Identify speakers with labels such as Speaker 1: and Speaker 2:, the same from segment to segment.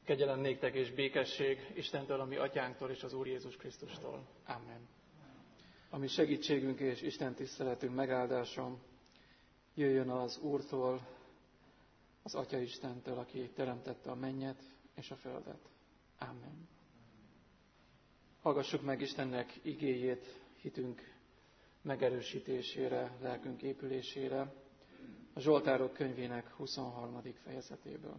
Speaker 1: Kegyelem néktek és békesség Istentől, a mi atyánktól és az Úr Jézus Krisztustól. Amen. A mi segítségünk és Isten tiszteletünk megáldása jöjjön az Úrtól, az Atya Istentől, aki teremtette a mennyet és a földet. Amen. Hallgassuk meg Istennek igéjét hitünk megerősítésére, lelkünk épülésére, a Zsoltárok könyvének 23. fejezetéből.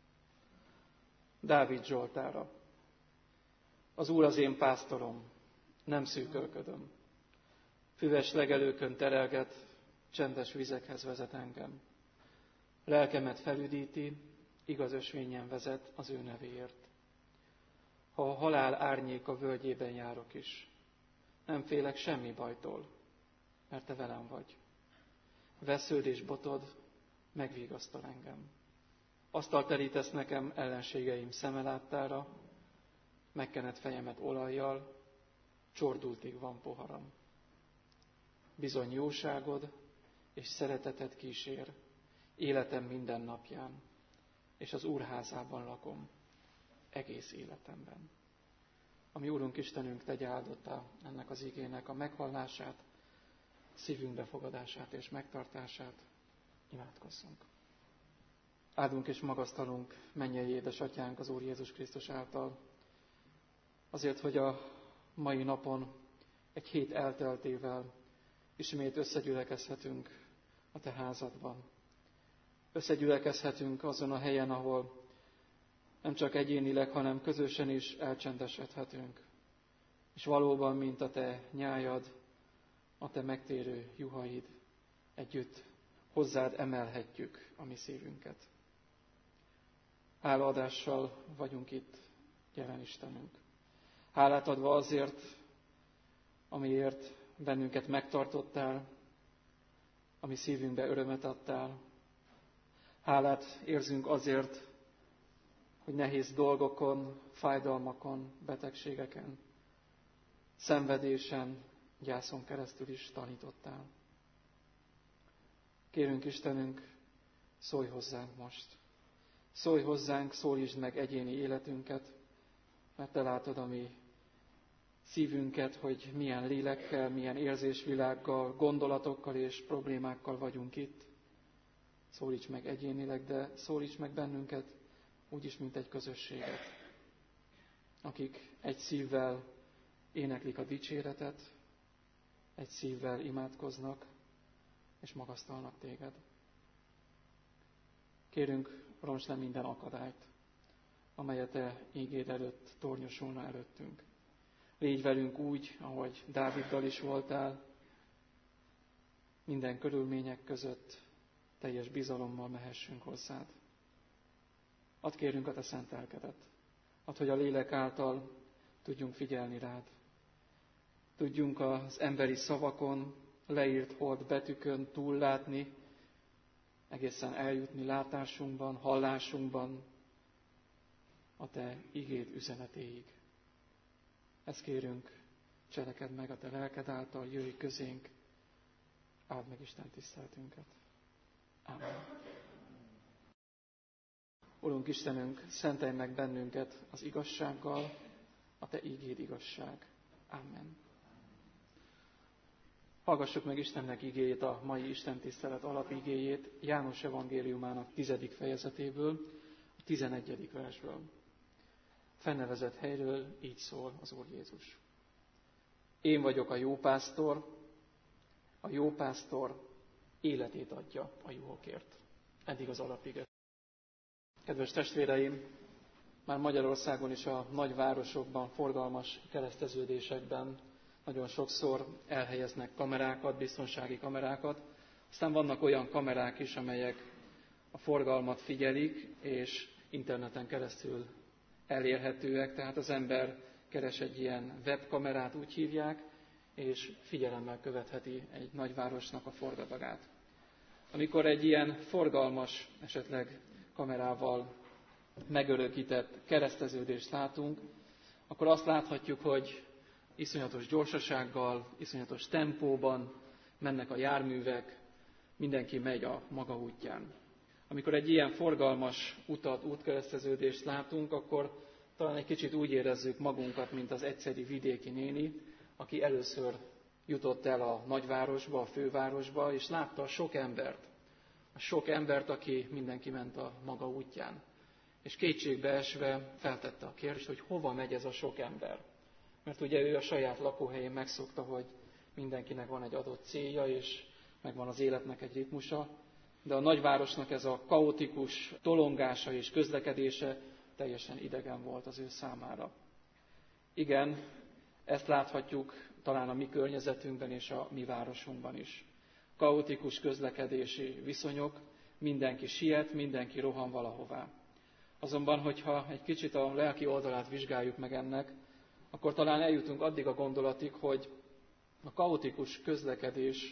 Speaker 1: Dávid Zsoltára. Az Úr az én pásztorom, nem szűkölködöm. Füves legelőkön terelget, csendes vizekhez vezet engem. Lelkemet felüdíti, igaz ösvényen vezet az ő nevéért. Ha a halál árnyéka völgyében járok is, nem félek semmi bajtól, mert te velem vagy. Vesződ és botod megvigasztal engem. Asztalt terítesz nekem ellenségeim szemeláttára, megkened fejemet olajjal, csordultig van poharam. Bizony jóságod és szereteted kísér életem minden napján, és az Úr házában lakom egész életemben. Ami Úrunk Istenünk tegye áldottá ennek az igének a meghallását, szívünk befogadását és megtartását. Imádkozzunk. Áldunk és magasztalunk mennyei édesatyánk az Úr Jézus Krisztus által, azért, hogy a mai napon egy hét elteltével ismét összegyülekezhetünk a te házadban. Összegyülekezhetünk azon a helyen, ahol nem csak egyénileg, hanem közösen is elcsendesedhetünk. És valóban, mint a te nyájad, a te megtérő juhaid, együtt hozzád emelhetjük a mi szívünket. Hálaadással vagyunk itt, jelen Istenünk. Hálát adva azért, amiért bennünket megtartottál, ami szívünkbe örömet adtál. Hálát érzünk azért, hogy nehéz dolgokon, fájdalmakon, betegségeken, szenvedésen, gyászon keresztül is tanítottál. Kérünk Istenünk, szólj hozzánk most. Szólj hozzánk, szólítsd meg egyéni életünket, mert te látod a mi szívünket, hogy milyen lélekkel, milyen érzésvilággal, gondolatokkal és problémákkal vagyunk itt. Szólíts meg egyénileg, de szólíts meg bennünket úgyis, mint egy közösséget, akik egy szívvel éneklik a dicséretet, egy szívvel imádkoznak és magasztalnak téged. Kérünk, roncs le minden akadályt, amely a te ígéd előtt tornyosulna előttünk. Légy velünk úgy, ahogy Dáviddal is voltál, minden körülmények között teljes bizalommal mehessünk hozzád. Add kérünk a te szent lelkedet, add, hogy a lélek által tudjunk figyelni rád. Tudjunk az emberi szavakon, leírt holt betűkön túllátni, egészen eljutni látásunkban, hallásunkban a te igéd üzenetéig. Ezt kérünk, cselekedd meg a te lelked által, jöjj közénk, áld meg Isten tiszteletünket. Amen. Urunk Istenünk, szentelj meg bennünket az igazsággal, a te ígéd igazság. Amen. Hallgassuk meg Istennek igéjét, a mai istentisztelet alapigéjét, János evangéliumának 10. fejezetéből, a 11. versből. Fennevezett helyről így szól az Úr Jézus. Én vagyok a jó pásztor életét adja a juhokért. Eddig az alapige. Kedves testvéreim, már Magyarországon is a nagyvárosokban, forgalmas kereszteződésekben nagyon sokszor elhelyeznek kamerákat, biztonsági kamerákat. Aztán vannak olyan kamerák is, amelyek a forgalmat figyelik, és interneten keresztül elérhetőek. Tehát az ember keres egy ilyen webkamerát, úgy hívják, és figyelemmel követheti egy nagyvárosnak a forgalmát. Amikor egy ilyen forgalmas, esetleg kamerával megörökített kereszteződést látunk, akkor azt láthatjuk, hogy iszonyatos gyorsasággal, iszonyatos tempóban mennek a járművek, mindenki megy a maga útján. Amikor egy ilyen forgalmas utat, útkereszteződést látunk, akkor talán egy kicsit úgy érezzük magunkat, mint az egyszeri vidéki néni, aki először jutott el a nagyvárosba, a fővárosba, és látta a sok embert, aki mindenki ment a maga útján. És kétségbe esve feltette a kérdést, hogy hova megy ez a sok ember. Mert ugye ő a saját lakóhelyén megszokta, hogy mindenkinek van egy adott célja, és megvan az életnek egy ritmusa, de a nagyvárosnak ez a kaotikus tolongása és közlekedése teljesen idegen volt az ő számára. Igen, ezt láthatjuk talán a mi környezetünkben és a mi városunkban is. Kaotikus közlekedési viszonyok, mindenki siet, mindenki rohan valahová. Azonban, hogyha egy kicsit a lelki oldalát vizsgáljuk meg ennek, akkor talán eljutunk addig a gondolatig, hogy a kaotikus közlekedés,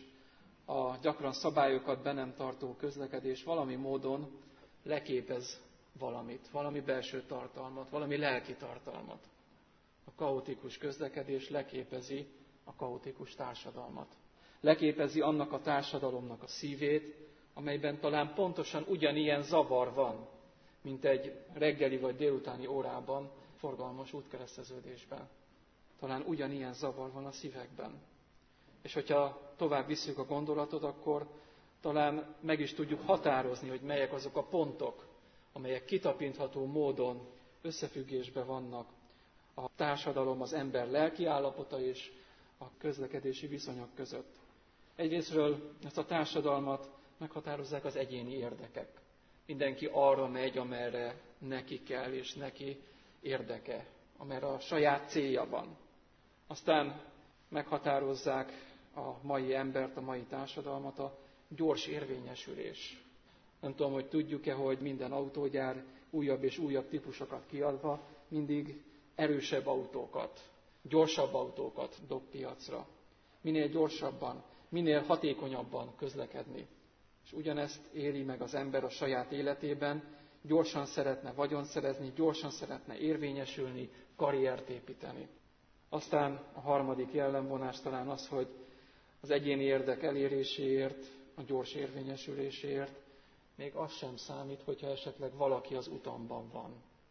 Speaker 1: a gyakran szabályokat be nem tartó közlekedés valami módon leképez valamit, valami belső tartalmat, valami lelki tartalmat. A kaotikus közlekedés leképezi a kaotikus társadalmat. Leképezi annak a társadalomnak a szívét, amelyben talán pontosan ugyanilyen zavar van, mint egy reggeli vagy délutáni órában forgalmas útkereszteződésben. Talán ugyanilyen zavar van a szívekben. És hogyha tovább visszük a gondolatot, akkor talán meg is tudjuk határozni, hogy melyek azok a pontok, amelyek kitapintható módon összefüggésben vannak a társadalom, az ember lelki állapota és a közlekedési viszonyok között. Egyrészről ezt a társadalmat meghatározzák az egyéni érdekek. Mindenki arra megy, amerre neki kell és neki érdeke, amerre a saját célja van. Aztán meghatározzák a mai embert, a mai társadalmat a gyors érvényesülés. Nem tudom, hogy tudjuk-e, hogy minden autógyár újabb és újabb típusokat kiadva mindig erősebb autókat, gyorsabb autókat dob piacra. Minél gyorsabban, minél hatékonyabban közlekedni. És ugyanezt éli meg az ember a saját életében, gyorsan szeretne vagyont szerezni, gyorsan szeretne érvényesülni, karriert építeni. Aztán a harmadik jellemvonás talán az, hogy az egyéni érdek eléréséért, a gyors érvényesüléséért még az sem számít, hogyha esetleg valaki az utamban van.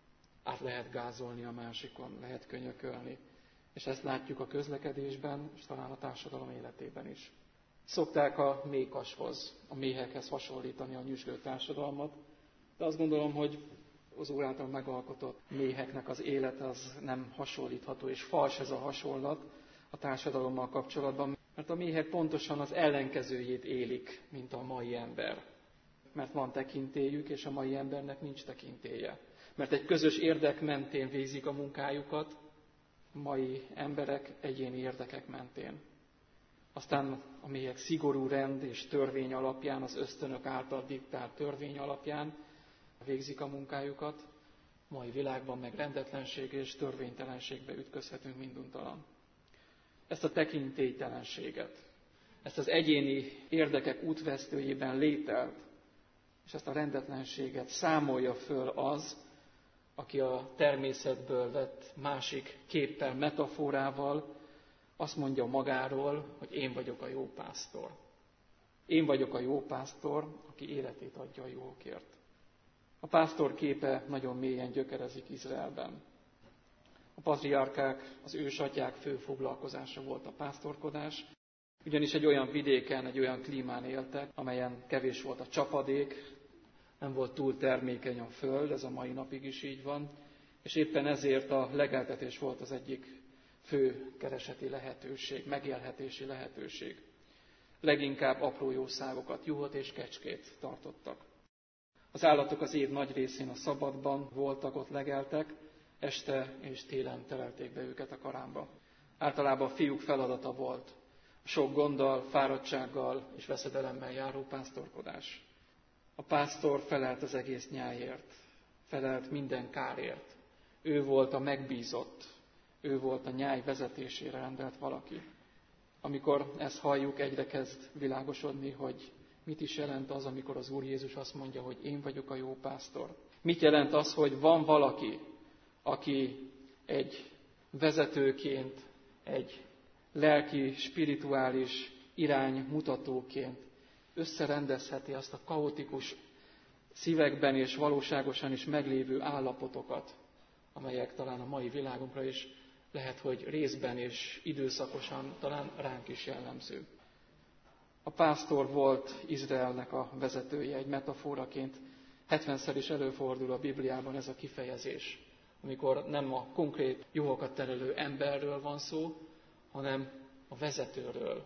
Speaker 1: Át lehet gázolni a másikon, lehet könyökölni. És ezt látjuk a közlekedésben, és talán a társadalom életében is. Szokták a mékashoz, a méhekhez hasonlítani a nyüzsgő társadalmat, de azt gondolom, hogy az Úr által megalkotott méheknek az élete az nem hasonlítható, és fals ez a hasonlat a társadalommal kapcsolatban, mert a méhek pontosan az ellenkezőjét élik, mint a mai ember. Mert van tekintélyük, és a mai embernek nincs tekintélye. Mert egy közös érdek mentén végzik a munkájukat, a mai emberek egyéni érdekek mentén. Aztán a méhek szigorú rend és törvény alapján, az ösztönök által diktált törvény alapján végzik a munkájukat, a mai világban meg rendetlenség és törvénytelenségbe ütközhetünk minduntalan. Ezt a tekintélytelenséget, ezt az egyéni érdekek útvesztőjében lételt, és ezt a rendetlenséget számolja föl az, aki a természetből vett másik képpel, metaforával azt mondja magáról, hogy én vagyok a jó pásztor. Én vagyok a jó pásztor, aki életét adja a jókért. A pásztor képe nagyon mélyen gyökerezik Izraelben. A patriárkák, az ősatyák fő foglalkozása volt a pásztorkodás, ugyanis egy olyan vidéken, egy olyan klímán éltek, amelyen kevés volt a csapadék, nem volt túl termékeny a föld, ez a mai napig is így van, és éppen ezért a legeltetés volt az egyik fő kereseti lehetőség, megélhetési lehetőség. Leginkább apró jószágokat, juhot és kecskét tartottak. Az állatok az év nagy részén a szabadban voltak, ott legeltek, este és télen terelték be őket a karámba. Általában a fiúk feladata volt a sok gonddal, fáradtsággal és veszedelemmel járó pásztorkodás. A pásztor felelt az egész nyájért, felelt minden kárért. Ő volt a megbízott, ő volt a nyáj vezetésére rendelt valaki. Amikor ezt halljuk, egyre kezd világosodni, hogy mit is jelent az, amikor az Úr Jézus azt mondja, hogy én vagyok a jó pásztor. Mit jelent az, hogy van valaki, aki egy vezetőként, egy lelki, spirituális iránymutatóként összerendezheti azt a kaotikus szívekben és valóságosan is meglévő állapotokat, amelyek talán a mai világunkra is lehet, hogy részben és időszakosan talán ránk is jellemző. A pásztor volt Izraelnek a vezetője, egy metaforaként 70-szer is előfordul a Bibliában ez a kifejezés, amikor nem a konkrét juhokat terelő emberről van szó, hanem a vezetőről.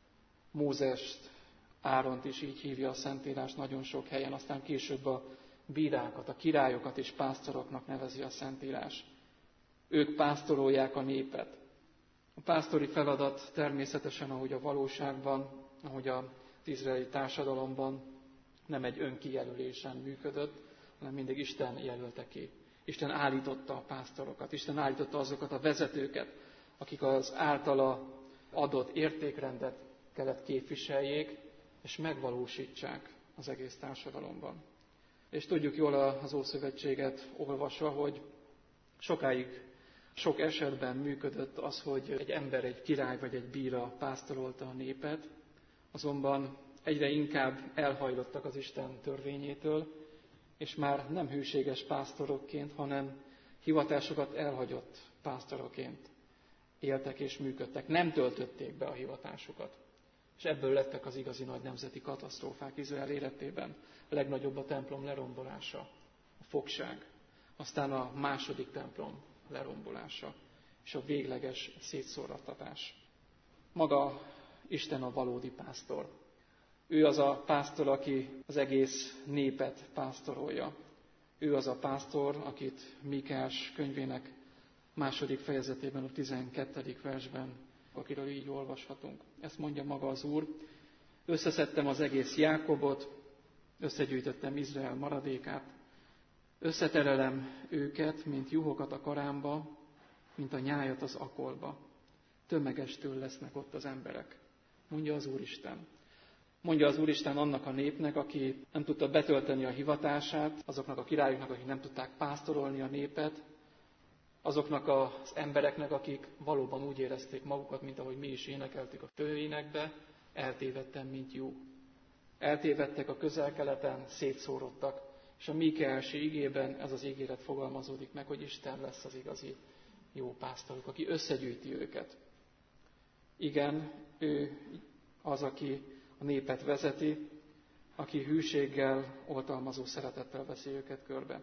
Speaker 1: Mózest, Áront is így hívja a Szentírás nagyon sok helyen, aztán később a bírákat, a királyokat is pásztoroknak nevezi a Szentírás. Ők pásztorolják a népet. A pásztori feladat természetesen, ahogy a valóságban, ahogy az izraeli társadalomban nem egy önkijelölésen működött, hanem mindig Isten jelölte ki. Isten állította a pásztorokat, Isten állította azokat a vezetőket, akik az általa adott értékrendet kellett képviseljék, és megvalósítsák az egész társadalomban. És tudjuk jól az Ószövetséget olvasva, hogy sokáig, sok esetben működött az, hogy egy ember, egy király vagy egy bíra pásztorolta a népet, azonban egyre inkább elhajlottak az Isten törvényétől, és már nem hűséges pásztorokként, hanem hivatásokat elhagyott pásztoroként éltek és működtek. Nem töltötték be a hivatásukat. És ebből lettek az igazi nagy nemzeti katasztrófák Izrael életében. A legnagyobb a templom lerombolása, a fogság, aztán a második templom lerombolása, és a végleges szétszórattatás. Maga Isten a valódi pásztor. Ő az a pásztor, aki az egész népet pásztorolja. Ő az a pásztor, akit Míkeás könyvének második fejezetében, a 12. versben, akiről így olvashatunk. Ezt mondja maga az Úr. Összeszedtem az egész Jákobot, összegyűjtöttem Izrael maradékát, összeterelem őket, mint juhokat a karámba, mint a nyájat az akolba. Tömegestől lesznek ott az emberek, mondja az Úristen. Mondja az Úristen annak a népnek, aki nem tudta betölteni a hivatását, azoknak a királyoknak, akik nem tudták pásztorolni a népet, azoknak az embereknek, akik valóban úgy érezték magukat, mint ahogy mi is énekeltük a főénekbe, eltévedtem, mint jó. Eltévedtek a Közel-Keleten, szétszórodtak, és a Míkeási igében ez az ígéret fogalmazódik meg, hogy Isten lesz az igazi jó pásztoruk, aki összegyűjti őket. Igen, ő az, aki a népet vezeti, aki hűséggel, oltalmazó szeretettel veszi őket körbe.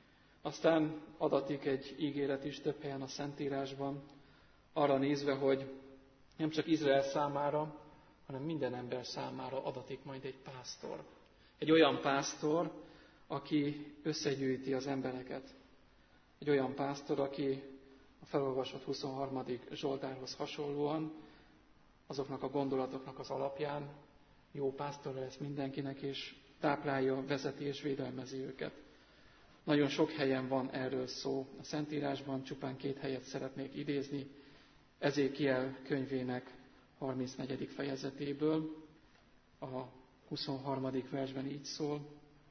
Speaker 1: Aztán adatik egy ígéret is több helyen a Szentírásban, arra nézve, hogy nem csak Izrael számára, hanem minden ember számára adatik majd egy pásztor. Egy olyan pásztor, aki összegyűjti az embereket. Egy olyan pásztor, aki a felolvasott 23. Zsoltárhoz hasonlóan, azoknak a gondolatoknak az alapján jó pásztor lesz mindenkinek, és táplálja, vezeti és védelmezi őket. Nagyon sok helyen van erről szó. A Szentírásban csupán 2 helyet szeretnék idézni. Ezékiel könyvének 34. fejezetéből, a 23. versben így szól.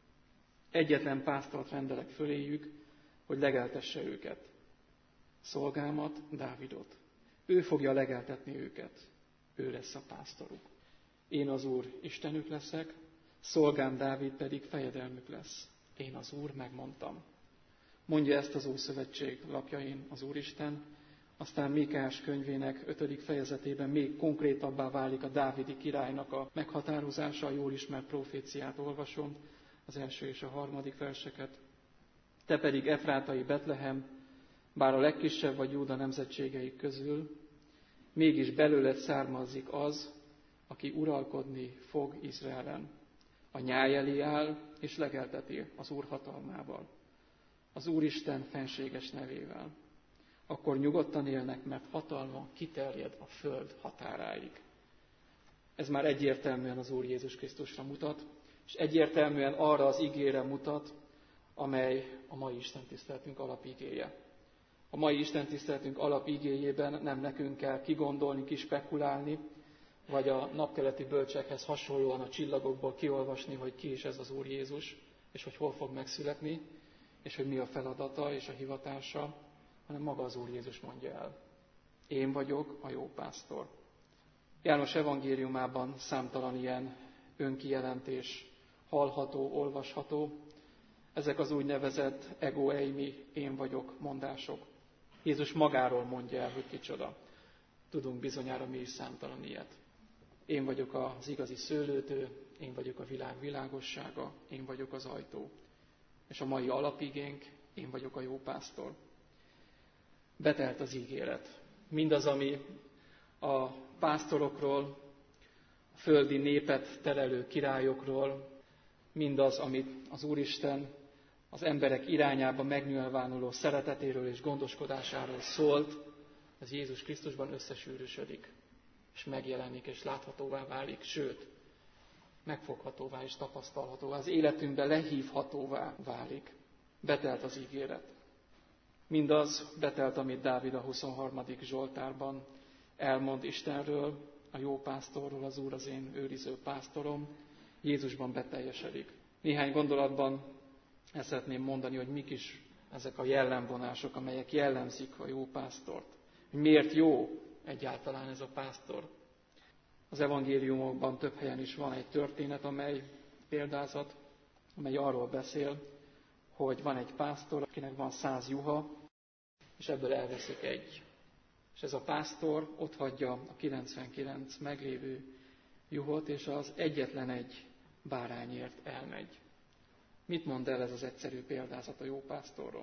Speaker 1: Egyetlen pásztort rendelek föléjük, hogy legeltesse őket. Szolgámat, Dávidot. Ő fogja legeltetni őket. Ő lesz a pásztoruk. Én az Úr Istenük leszek, szolgám Dávid pedig fejedelmük lesz. Én az Úr, megmondtam. Mondja ezt az Ószövetség lapjain az Úristen, aztán Míkeás könyvének 5. fejezetében még konkrétabbá válik a dávidi királynak a meghatározása, a jól ismert proféciát olvasom, az 1. és a 3. verseket. Te pedig efrátai Betlehem, bár a legkisebb vagy Júda nemzetségeik közül, mégis belőled származik az, aki uralkodni fog Izraelen. A nyáj elé áll, és legelteti az Úr hatalmával, az Úristen fenséges nevével. Akkor nyugodtan élnek, mert hatalma kiterjed a föld határáig. Ez már egyértelműen az Úr Jézus Krisztusra mutat, és egyértelműen arra az igére mutat, amely a mai istentiszteletünk alapigéje. A mai istentiszteletünk alapigéjében nem nekünk kell kigondolni, kispekulálni, vagy a napkeleti bölcsekhez hasonlóan a csillagokból kiolvasni, hogy ki is ez az Úr Jézus, és hogy hol fog megszületni, és hogy mi a feladata és a hivatása, hanem maga az Úr Jézus mondja el. Én vagyok a jó pásztor. János evangéliumában számtalan ilyen önkijelentés hallható, olvasható, Ezek az úgynevezett ego eimi, én vagyok mondások. Jézus magáról mondja el, hogy kicsoda. Tudunk bizonyára mi is számtalan ilyet. Én vagyok az igazi szőlőtő, én vagyok a világ világossága, én vagyok az ajtó. És a mai alapigénk, én vagyok a jó pásztor. Betelt az ígéret. Mindaz, ami a pásztorokról, a földi népet terelő királyokról, mindaz, amit az Úristen az emberek irányába megnyilvánuló szeretetéről és gondoskodásáról szólt, ez Jézus Krisztusban összesűrűsödik, és megjelenik, és láthatóvá válik, sőt, megfoghatóvá és tapasztalhatóvá, az életünkbe lehívhatóvá válik. Betelt az ígéret. Mindaz betelt, amit Dávid a 23. Zsoltárban elmond Istenről, a jó pásztorról, az Úr az én őriző pásztorom, Jézusban beteljesedik. Néhány gondolatban ezt szeretném mondani, hogy mik is ezek a jellemvonások, amelyek jellemzik a jó pásztort. Hogy miért jó egyáltalán ez a pásztor. Az evangéliumokban több helyen is van egy történet, példázat, amely arról beszél, hogy van egy pásztor, akinek van 100 juha, és ebből elveszik egy. És ez a pásztor otthagyja a 99 meglévő juhot, és az egyetlen egy bárányért elmegy. Mit mond el ez az egyszerű példázat a jó pásztorról?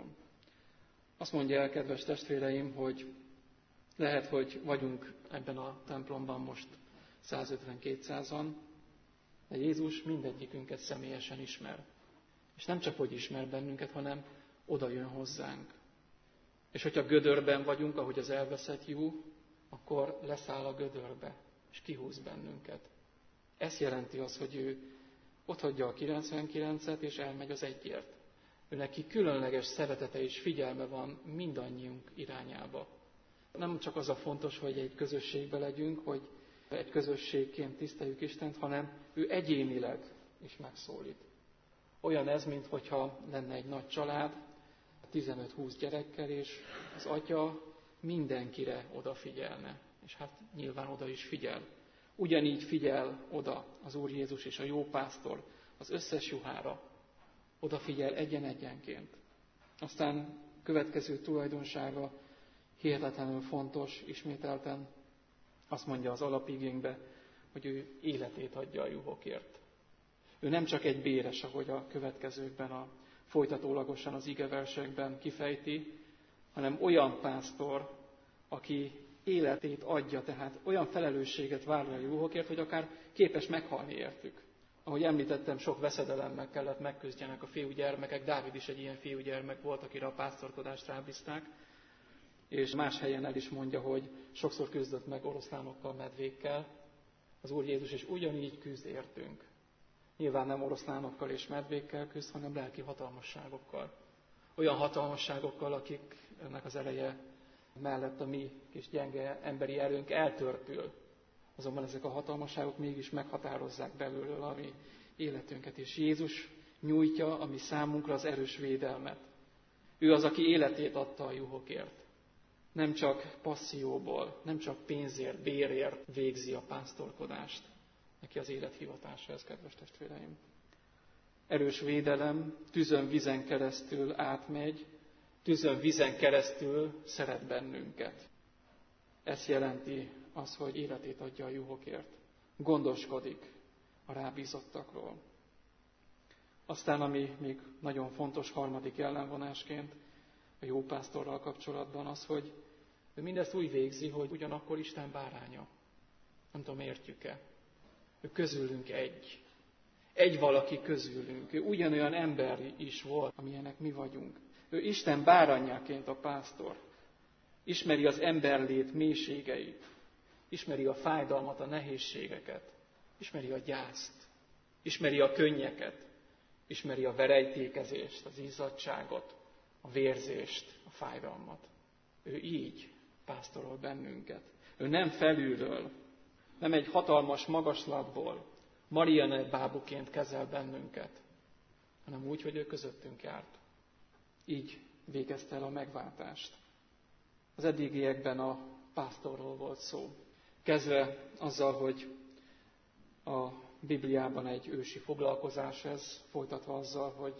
Speaker 1: Azt mondja el, kedves testvéreim, hogy lehet, hogy vagyunk ebben a templomban most 150-200-an, de Jézus mindegyikünket személyesen ismer. És nem csak, hogy ismer bennünket, hanem oda jön hozzánk. És hogyha gödörben vagyunk, ahogy az elveszett juh, akkor leszáll a gödörbe, és kihúz bennünket. Ez jelenti az, hogy ő otthagyja a 99-et, és elmegy az egyért. Ő neki különleges szeretete és figyelme van mindannyiunk irányába. Nem csak az a fontos, hogy egy közösségbe legyünk, hogy egy közösségként tiszteljük Istent, hanem ő egyénileg is megszólít. Olyan ez, minthogyha lenne egy nagy család, 15-20 gyerekkel, és az atya mindenkire odafigyelne. És hát nyilván oda is figyel. Ugyanígy figyel oda az Úr Jézus és a jó pásztor az összes juhára. Odafigyel egyen-egyenként. Aztán következő tulajdonsága hihetetlenül fontos, ismételten azt mondja az alapigénkbe, hogy ő életét adja a juhokért. Ő nem csak egy béres, ahogy a következőkben, folytatólagosan az igeversekben kifejti, hanem olyan pásztor, aki életét adja, tehát olyan felelősséget vállal a juhokért, hogy akár képes meghalni értük. Ahogy említettem, sok veszedelemmel kellett megküzdjenek a fiúgyermekek, Dávid is egy ilyen fiúgyermek volt, akire a pásztorkodást rábízták, és más helyen el is mondja, hogy sokszor küzdött meg oroszlánokkal, medvékkel. Az Úr Jézus is ugyanígy küzd értünk. Nyilván nem oroszlánokkal és medvékkel küzd, hanem lelki hatalmasságokkal. Olyan hatalmasságokkal, akik ennek az ereje mellett a mi kis gyenge emberi erőnk eltörpül. Azonban ezek a hatalmasságok mégis meghatározzák belülről a mi életünket. És Jézus nyújtja a mi számunkra az erős védelmet. Ő az, aki életét adta a juhokért. Nem csak passzióból, nem csak pénzért, bérért végzi a pásztorkodást. Neki az élethivatása ez, kedves testvéreim. Erős védelem tűzön, vízen keresztül átmegy, tűzön, vízen keresztül szeret bennünket. Ez jelenti az, hogy életét adja a juhokért. Gondoskodik a rábízottakról. Aztán, ami még nagyon fontos harmadik jellemvonásként a jó pásztorral kapcsolatban az, hogy ő mindezt úgy végzi, hogy ugyanakkor Isten báránya. Nem tudom, értjük-e? Ő közülünk egy. Egy valaki közülünk. Ő ugyanolyan ember is volt, amilyenek mi vagyunk. Ő Isten bárányáként a pásztor. Ismeri az emberlét mélységeit. Ismeri a fájdalmat, a nehézségeket. Ismeri a gyászt. Ismeri a könnyeket. Ismeri a verejtékezést, az izzadságot, a vérzést, a fájdalmat. Ő így pásztorol bennünket. Ő nem felülről, nem egy hatalmas magaslatból, marionett-bábuként kezel bennünket, hanem úgy, hogy ő közöttünk járt. Így végezte el a megváltást. Az eddigiekben a pásztorról volt szó. Kezdve azzal, hogy a Bibliában egy ősi foglalkozás ez, folytatva azzal, hogy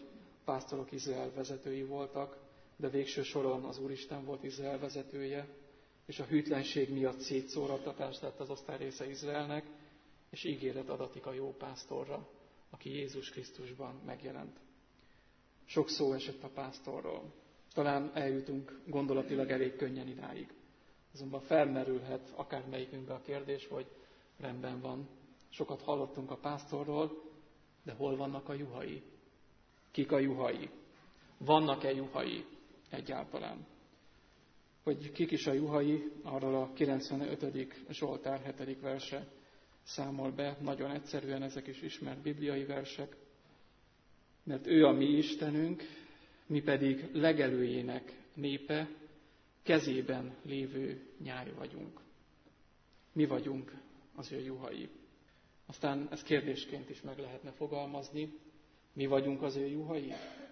Speaker 1: pásztorok Izrael vezetői voltak, de végső soron az Úristen volt Izrael vezetője, és a hűtlenség miatt szétszórattatást lett az osztály része Izraelnek, és ígéret adatik a jó pásztorra, aki Jézus Krisztusban megjelent. Sok szó esett a pásztorról. Talán eljutunk gondolatilag elég könnyen idáig. Azonban felmerülhet akármelyikünkbe a kérdés, hogy rendben van. Sokat hallottunk a pásztorról, de hol vannak a juhai? Kik a juhai? Vannak-e juhai egyáltalán? Hogy kik is a juhai, arról a 95. Zsoltár 7. verse számol be. Nagyon egyszerűen ezek is ismert bibliai versek. Mert ő a mi Istenünk, mi pedig legelőjének népe, kezében lévő nyáj vagyunk. Mi vagyunk az ő juhai. Aztán ezt kérdésként is meg lehetne fogalmazni. Mi vagyunk az ő juhai?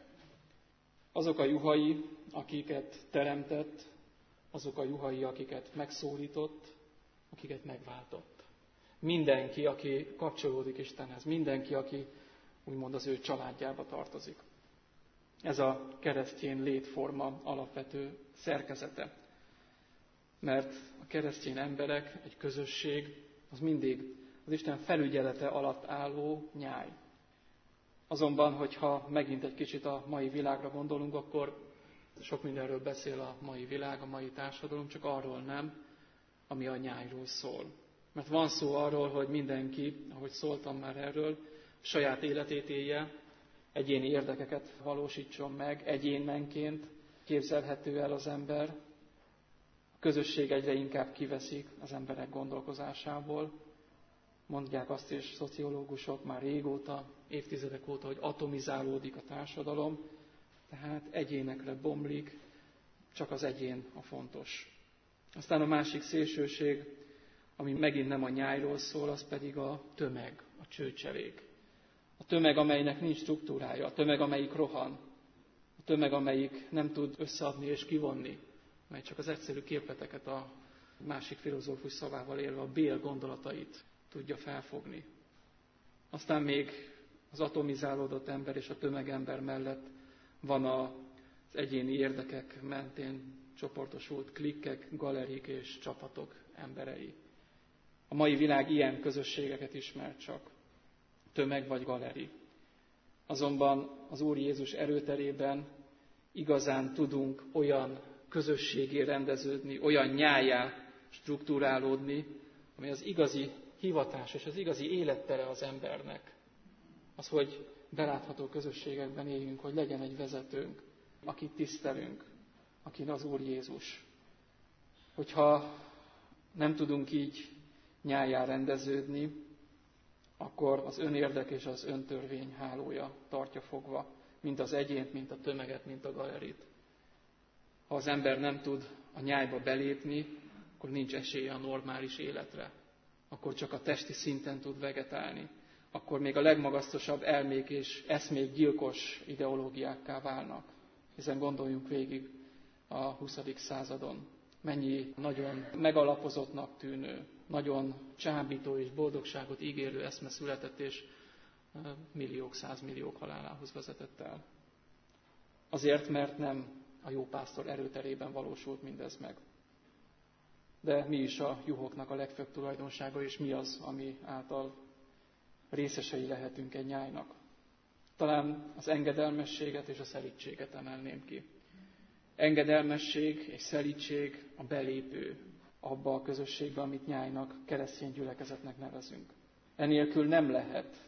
Speaker 1: Azok a juhai, akiket teremtett, azok a juhai, akiket megszólított, akiket megváltott. Mindenki, aki kapcsolódik Istenhez, mindenki, aki úgymond az ő családjába tartozik. Ez a keresztény létforma alapvető szerkezete. Mert a keresztény emberek, egy közösség, az mindig az Isten felügyelete alatt álló nyáj. Azonban, hogyha megint egy kicsit a mai világra gondolunk, akkor sok mindenről beszél a mai világ, a mai társadalom, csak arról nem, ami a nyájról szól. Mert van szó arról, hogy mindenki, ahogy szóltam már erről, saját életét élje, egyéni érdekeket valósítson meg, egyénenként képzelhető el az ember. A közösség egyre inkább kiveszik az emberek gondolkozásából. Mondják azt is szociológusok már régóta, évtizedek óta, hogy atomizálódik a társadalom, tehát egyénekre bomlik, csak az egyén a fontos. Aztán a másik szélsőség, ami megint nem a nyájról szól, az pedig a tömeg, a csőcselék. A tömeg, amelynek nincs struktúrája, a tömeg, amelyik rohan, a tömeg, amelyik nem tud összeadni és kivonni, mely csak az egyszerű képleteket a másik filozófus szavával élve a bél gondolatait tudja felfogni. Aztán még az atomizálódott ember és a tömegember mellett van az egyéni érdekek mentén csoportosult klikkek, galerik és csapatok emberei. A mai világ ilyen közösségeket ismer csak. Tömeg vagy galeri. Azonban az Úr Jézus erőterében igazán tudunk olyan közösségé rendeződni, olyan nyájá struktúrálódni, ami az igazi hivatás és az igazi élettere az embernek. Az, hogy belátható közösségekben éljünk, hogy legyen egy vezetőnk, akit tisztelünk, akin az Úr Jézus. Hogyha nem tudunk így nyájá rendeződni, akkor az önérdek és az öntörvény hálója tartja fogva, mint az egyént, mint a tömeget, mint a galerit. Ha az ember nem tud a nyájba belépni, akkor nincs esélye a normális életre. Akkor csak a testi szinten tud vegetálni. Akkor még a legmagasztosabb elmék és eszmék gyilkos ideológiákká válnak. Hiszen gondoljunk végig a 20. századon. Mennyi nagyon megalapozottnak tűnő, nagyon csábító és boldogságot ígérő eszme született, és milliók, százmilliók halálához vezetett el. Azért, mert nem a jó pásztor erőterében valósult mindez meg. De mi is a juhoknak a legfőbb tulajdonsága, és mi az, ami által részesei lehetünk egy nyájnak? Talán az engedelmességet és a szelídséget emelném ki. Engedelmesség és szelídség a belépő abba a közösségbe, amit nyájnak, keresztény gyülekezetnek nevezünk. Enélkül nem lehet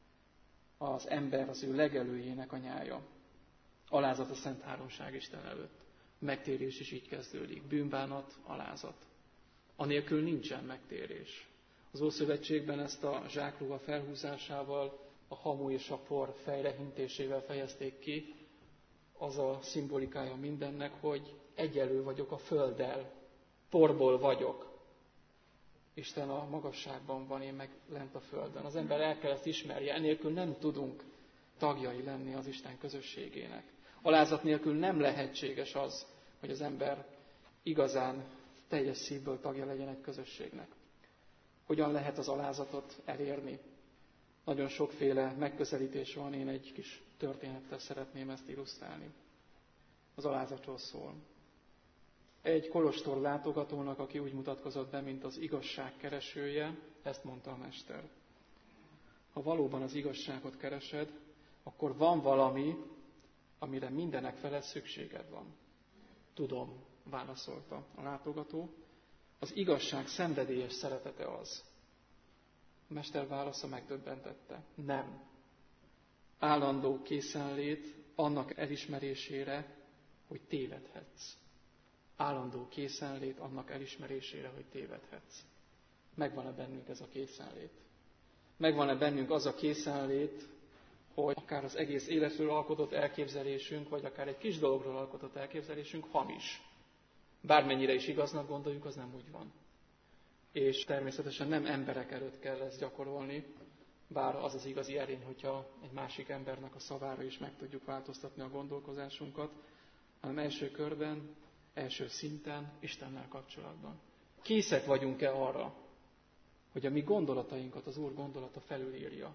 Speaker 1: az ember az ő legelőjének a nyája. Alázat a Szent Háromság Isten előtt. Megtérés is így kezdődik. Bűnbánat, alázat. Anélkül nincsen megtérés. Az Ószövetségben ezt a zsákruha felhúzásával, a hamu és a por fejrehintésével fejezték ki. Az a szimbolikája mindennek, hogy egyelő vagyok a földdel, porból vagyok. Isten a magasságban van, én meg lent a földön. Az ember el kell ezt ismerje, enélkül nem tudunk tagjai lenni az Isten közösségének. Alázat nélkül nem lehetséges az, hogy az ember igazán teljes szívből tagja legyen egy közösségnek. Hogyan lehet az alázatot elérni? Nagyon sokféle megközelítés van, én egy kis történettel szeretném ezt illusztrálni. Az alázatról szól. Egy kolostor látogatónak, aki úgy mutatkozott be, mint az igazság keresője, ezt mondta a mester. Ha valóban az igazságot keresed, akkor van valami, amire mindenek felett szükséged van. Tudom, válaszolta a látogató, az igazság szenvedélyes szeretete az. A mester válasza megdöbbentette. Nem. Állandó készenlét annak elismerésére, hogy tévedhetsz. Állandó készenlét annak elismerésére, hogy tévedhetsz. Megvan-e bennünk ez a készenlét? Megvan-e bennünk az a készenlét, hogy akár az egész életről alkotott elképzelésünk, vagy akár egy kis dologról alkotott elképzelésünk hamis. Bármennyire is igaznak gondoljuk, az nem úgy van. És természetesen nem emberek előtt kell ezt gyakorolni, bár az az igazi erény, hogyha egy másik embernek a szavára is meg tudjuk változtatni a gondolkozásunkat, hanem első körben, első szinten Istennel kapcsolatban. Készek vagyunk-e arra, hogy a mi gondolatainkat az Úr gondolata felülírja?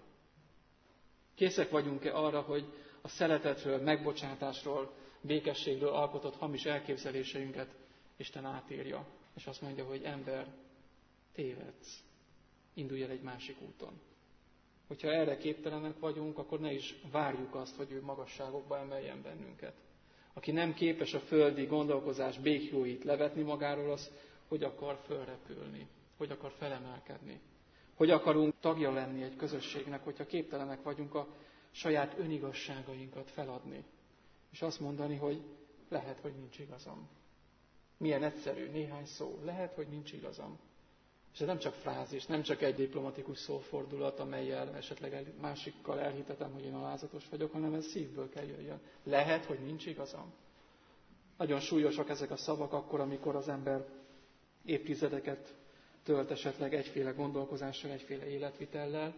Speaker 1: Készek vagyunk-e arra, hogy a szeretetről, megbocsátásról, békességről alkotott hamis elképzeléseinket Isten átírja, és azt mondja, hogy ember, tévedsz, indulj el egy másik úton. Hogyha erre képtelenek vagyunk, akkor ne is várjuk azt, hogy ő magasságokba emeljen bennünket. Aki nem képes a földi gondolkozás békjóit levetni magáról, az hogy akar fölrepülni, hogy akar felemelkedni. Hogy akarunk tagja lenni egy közösségnek, hogyha képtelenek vagyunk a saját önigazságainkat feladni. És azt mondani, hogy lehet, hogy nincs igazam. Milyen egyszerű, néhány szó. Lehet, hogy nincs igazam. És ez nem csak frázis, nem csak egy diplomatikus szófordulat, amellyel esetleg másikkal elhitetem, hogy én alázatos vagyok, hanem ez szívből kell jöjjön. Lehet, hogy nincs igazam. Nagyon súlyosak ezek a szavak akkor, amikor az ember évtizedeket tölt esetleg egyféle gondolkozással, egyféle életvitellel,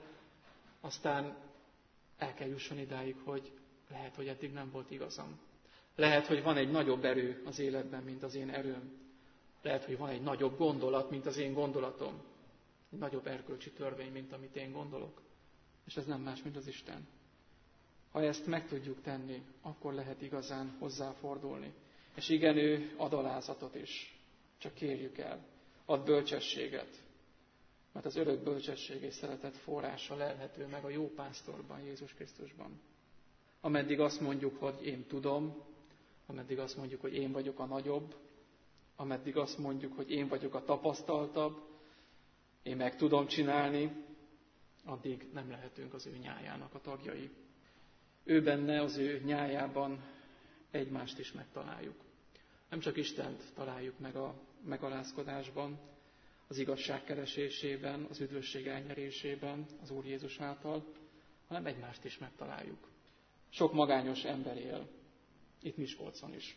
Speaker 1: aztán el kell jusson idáig, hogy lehet, hogy eddig nem volt igazam. Lehet, hogy van egy nagyobb erő az életben, mint az én erőm. Lehet, hogy van egy nagyobb gondolat, mint az én gondolatom. Egy nagyobb erkölcsi törvény, mint amit én gondolok. És ez nem más, mint az Isten. Ha ezt meg tudjuk tenni, akkor lehet igazán hozzáfordulni. És igen, ő ad alázatot is. Csak kérjük el. Ad bölcsességet. Mert az örök bölcsesség és szeretet forrása lelhető meg a jó pásztorban, Jézus Krisztusban. Ameddig azt mondjuk, hogy én tudom, ameddig azt mondjuk, hogy én vagyok a nagyobb, ameddig azt mondjuk, hogy én vagyok a tapasztaltabb, én meg tudom csinálni, addig nem lehetünk az ő nyájának a tagjai. Ő benne, az ő nyájában egymást is megtaláljuk. Nem csak Istent találjuk meg a megalázkodásban, az igazság keresésében, az üdvösség elnyerésében, az Úr Jézus által, hanem egymást is megtaláljuk. Sok magányos ember él, itt Miskolcon is.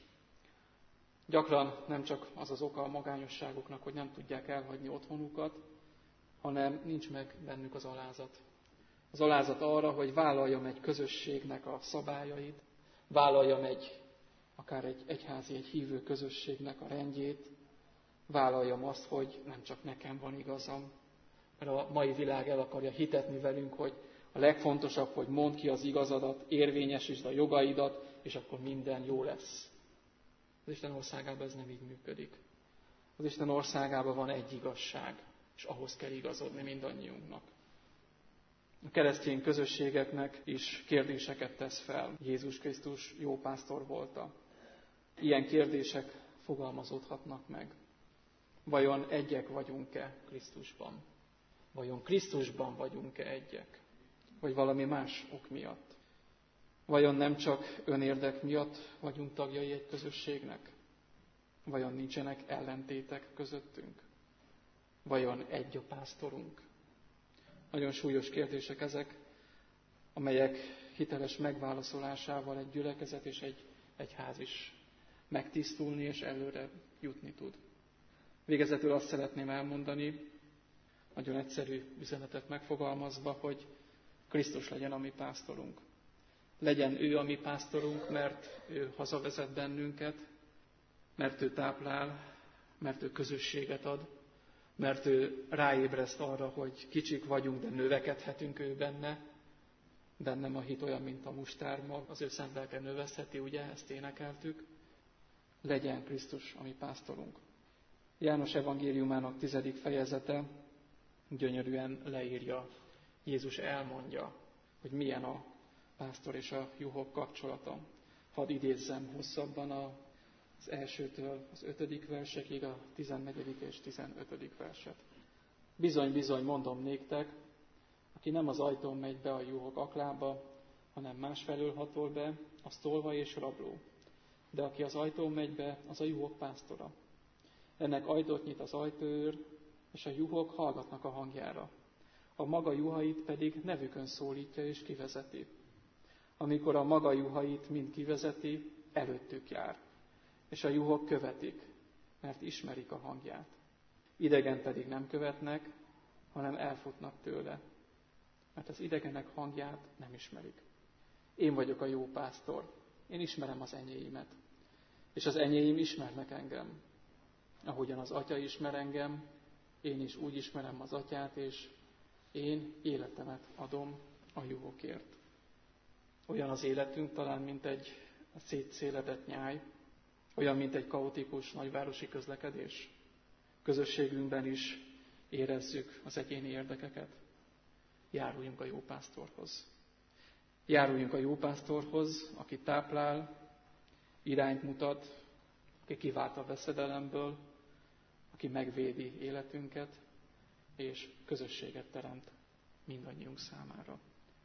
Speaker 1: Gyakran nem csak az az oka a magányosságuknak, hogy nem tudják elhagyni otthonukat, hanem nincs meg bennük az alázat. Az alázat arra, hogy vállaljam egy közösségnek a szabályait, vállaljam akár egy egyházi, egy hívő közösségnek a rendjét, vállaljam azt, hogy nem csak nekem van igazam, mert a mai világ el akarja hitetni velünk, hogy a legfontosabb, hogy mondd ki az igazadat, érvényesítsd a jogaidat, és akkor minden jó lesz. Az Isten országában ez nem így működik. Az Isten országában van egy igazság, és ahhoz kell igazodni mindannyiunknak. A keresztény közösségeknek is kérdéseket tesz fel. Jézus Krisztus jó pásztor volta. Ilyen kérdések fogalmazódhatnak meg. Vajon egyek vagyunk-e Krisztusban? Vajon Krisztusban vagyunk-e egyek? Vagy valami más ok miatt? Vajon nem csak önérdek miatt vagyunk tagjai egy közösségnek? Vajon nincsenek ellentétek közöttünk? Vajon egy a pásztorunk? Nagyon súlyos kérdések ezek, amelyek hiteles megválaszolásával egy gyülekezet és egy egyház is megtisztulni és előre jutni tud. Végezetül azt szeretném elmondani, nagyon egyszerű üzenetet megfogalmazva, hogy Krisztus legyen a mi pásztorunk. Legyen ő a mi pásztorunk, mert ő hazavezet bennünket, mert ő táplál, mert ő közösséget ad, mert ő ráébreszt arra, hogy kicsik vagyunk, de növekedhetünk ő benne. Bennem a hit olyan, mint a mustármag, az ő szent lelke növesztheti, ugye, ezt énekeltük. Legyen Krisztus a mi pásztorunk. János evangéliumának 10. fejezete gyönyörűen leírja, Jézus elmondja, hogy milyen a pásztor és a juhok kapcsolata. Hadd idézzem hosszabban az elsőtől az 5. versekig a 14. és 15. verset. Bizony, bizony, mondom néktek, aki nem az ajtón megy be a juhok aklába, hanem másfelől hatol be, az tolvaj és rabló. De aki az ajtón megy be, az a juhok pásztora. Ennek ajtót nyit az ajtóőr, és a juhok hallgatnak a hangjára. A maga juhait pedig nevükön szólítja és kivezeti. Amikor a maga juhait mind kivezeti, előttük jár, és a juhok követik, mert ismerik a hangját. Idegen pedig nem követnek, hanem elfutnak tőle, mert az idegenek hangját nem ismerik. Én vagyok a jó pásztor, én ismerem az enyéimet, és az enyéim ismernek engem. Ahogyan az Atya ismer engem, én is úgy ismerem az Atyát, és én életemet adom a juhokért. Olyan az életünk talán, mint egy szétszéledett nyáj, olyan, mint egy kaotikus nagyvárosi közlekedés. Közösségünkben is érezzük az egyéni érdekeket. Járuljunk a jó pásztorhoz. Járuljunk a jó pásztorhoz, aki táplál, irányt mutat, aki kivált a veszedelemből, aki megvédi életünket, és közösséget teremt mindannyiunk számára.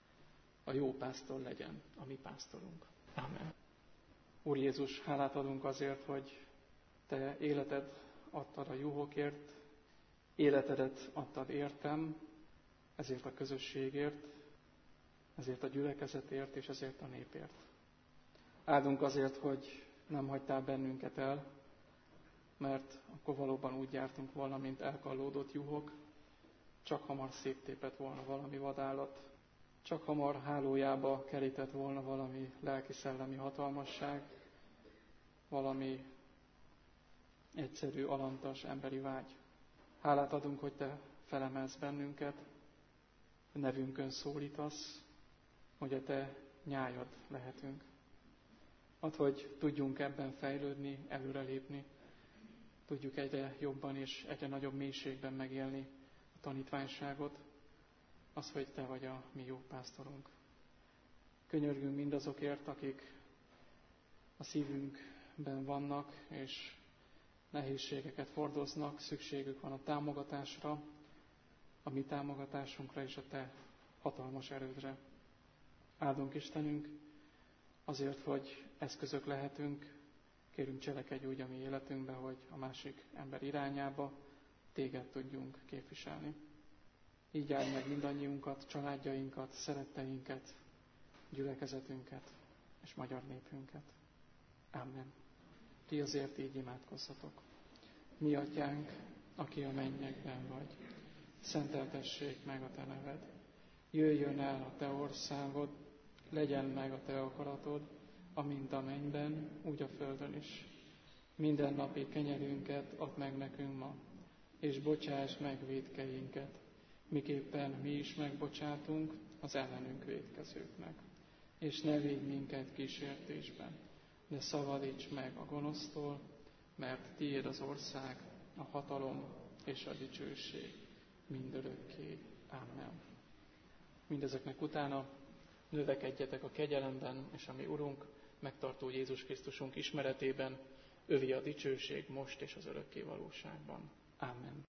Speaker 1: A jó pásztor legyen a mi pásztorunk. Amen. Úr Jézus, hálát adunk azért, hogy Te életed adtad a juhokért, életedet adtad értem, ezért a közösségért, ezért a gyülekezetért és ezért a népért. Áldunk azért, hogy nem hagytál bennünket el, mert akkor valóban úgy jártunk volna, mint elkallódott juhok, csak hamar széttépett volna valami vadállat, csak hamar hálójába kerített volna valami lelki-szellemi hatalmasság, valami egyszerű, alantas emberi vágy. Hálát adunk, hogy Te felemelsz bennünket, nevünkön szólítasz, hogy a Te nyájad lehetünk. Add, hogy tudjunk ebben fejlődni, előrelépni, tudjuk egyre jobban és egyre nagyobb mélységben megélni a tanítványságot, az, hogy Te vagy a mi jó pásztorunk. Könyörgünk mindazokért, akik a szívünkben vannak, és nehézségeket hordoznak, szükségük van a támogatásra, a mi támogatásunkra és a Te hatalmas erődre. Áldunk Istenünk azért, hogy eszközök lehetünk, kérünk cselekedj úgy a mi életünkbe, hogy a másik ember irányába Téged tudjunk képviselni. Így áld meg mindannyiunkat, családjainkat, szeretteinket, gyülekezetünket és magyar népünket. Amen. Ti azért így imádkozzatok. Mi Atyánk, aki a mennyekben vagy, szenteltessék meg a Te neved. Jöjjön el a Te országod, legyen meg a Te akaratod, amint a mennyben, úgy a földön is. Minden napi kenyerünket add meg nekünk ma, és bocsáss meg vétkeinket, miképpen mi is megbocsátunk az ellenünk vétkezőknek. És ne védj minket kísértésben, de szabadíts meg a gonosztól, mert Tiéd az ország, a hatalom és a dicsőség mindörökké. Amen. Mindezeknek utána növekedjetek a kegyelemben, és a mi Urunk, megtartó Jézus Krisztusunk ismeretében, övé a dicsőség most és az örökké valóságban. Amen.